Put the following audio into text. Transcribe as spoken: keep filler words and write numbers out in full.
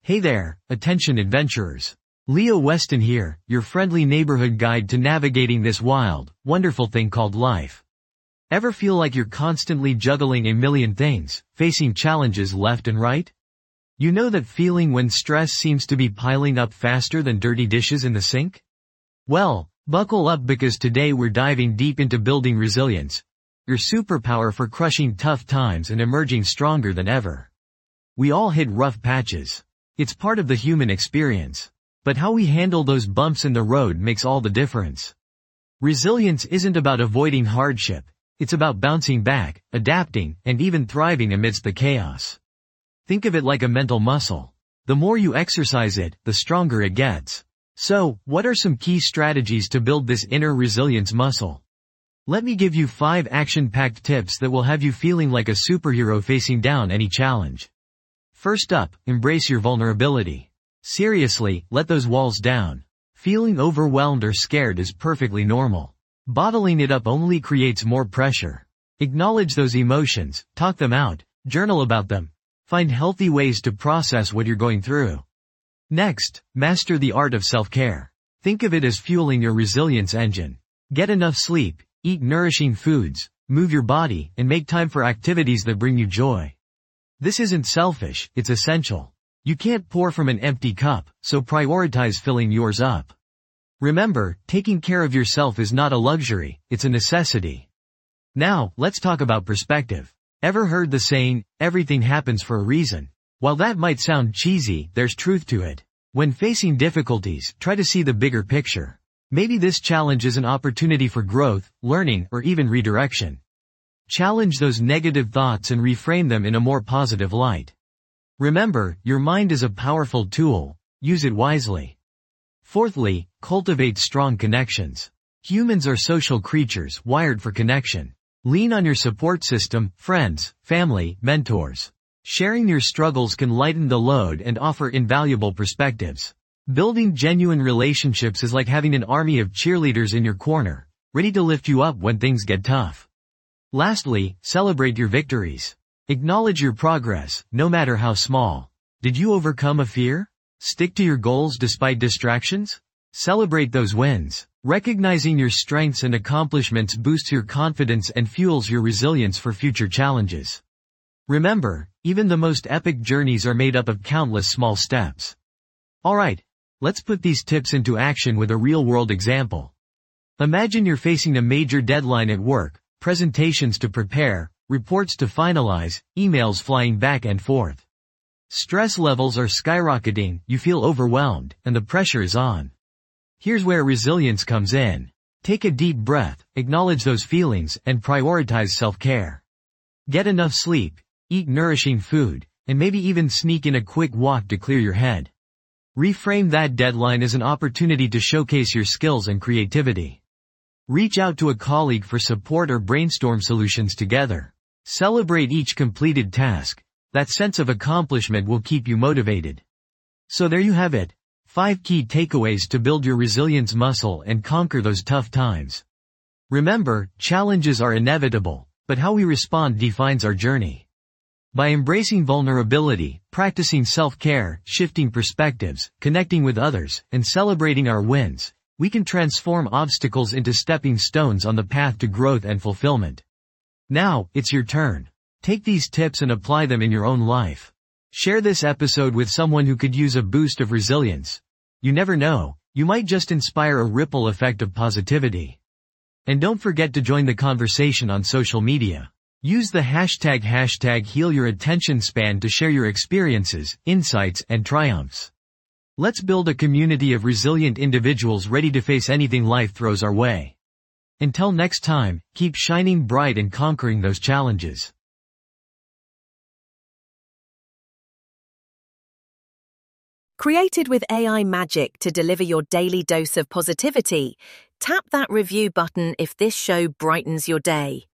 Hey there, attention adventurers. Leo Weston here, your friendly neighborhood guide to navigating this wild, wonderful thing called life. Ever feel like you're constantly juggling a million things, facing challenges left and right? You know that feeling when stress seems to be piling up faster than dirty dishes in the sink? Well, buckle up because today we're diving deep into building resilience, your superpower for crushing tough times and emerging stronger than ever. We all hit rough patches. It's part of the human experience. But how we handle those bumps in the road makes all the difference. Resilience isn't about avoiding hardship. It's about bouncing back, adapting, and even thriving amidst the chaos. Think of it like a mental muscle. The more you exercise it, the stronger it gets. So, what are some key strategies to build this inner resilience muscle? Let me give you five action-packed tips that will have you feeling like a superhero facing down any challenge. First up, embrace your vulnerability. Seriously, let those walls down. Feeling overwhelmed or scared is perfectly normal. Bottling it up only creates more pressure. Acknowledge those emotions, talk them out, journal about them. Find healthy ways to process what you're going through. Next, master the art of self-care. Think of it as fueling your resilience engine. Get enough sleep, eat nourishing foods, move your body, and make time for activities that bring you joy. This isn't selfish, it's essential. You can't pour from an empty cup, so prioritize filling yours up. Remember, taking care of yourself is not a luxury, it's a necessity. Now, let's talk about perspective. Ever heard the saying, everything happens for a reason? While that might sound cheesy, there's truth to it. When facing difficulties, try to see the bigger picture. Maybe this challenge is an opportunity for growth, learning, or even redirection. Challenge those negative thoughts and reframe them in a more positive light. Remember, your mind is a powerful tool, use it wisely. Fourthly, cultivate strong connections. Humans are social creatures wired for connection. Lean on your support system, friends, family, mentors. Sharing your struggles can lighten the load and offer invaluable perspectives. Building genuine relationships is like having an army of cheerleaders in your corner, ready to lift you up when things get tough. Lastly, celebrate your victories. Acknowledge your progress, no matter how small. Did you overcome a fear? Stick to your goals despite distractions? Celebrate those wins. Recognizing your strengths and accomplishments boosts your confidence and fuels your resilience for future challenges. Remember, even the most epic journeys are made up of countless small steps. Alright, let's put these tips into action with a real-world example. Imagine you're facing a major deadline at work, presentations to prepare, reports to finalize, emails flying back and forth. Stress levels are skyrocketing, you feel overwhelmed, and the pressure is on. Here's where resilience comes in. Take a deep breath, acknowledge those feelings, and prioritize self-care. Get enough sleep, eat nourishing food, and maybe even sneak in a quick walk to clear your head. Reframe that deadline as an opportunity to showcase your skills and creativity. Reach out to a colleague for support or brainstorm solutions together. Celebrate each completed task. That sense of accomplishment will keep you motivated. So there you have it. Five key takeaways to build your resilience muscle and conquer those tough times. Remember, challenges are inevitable, but how we respond defines our journey. By embracing vulnerability, practicing self-care, shifting perspectives, connecting with others, and celebrating our wins, we can transform obstacles into stepping stones on the path to growth and fulfillment. Now, it's your turn. Take these tips and apply them in your own life. Share this episode with someone who could use a boost of resilience. You never know, you might just inspire a ripple effect of positivity. And don't forget to join the conversation on social media. Use the hashtag hashtag heal your attention span to share your experiences, insights, and triumphs. Let's build a community of resilient individuals ready to face anything life throws our way. Until next time, keep shining bright and conquering those challenges. Created with A I magic to deliver your daily dose of positivity, tap that review button if this show brightens your day.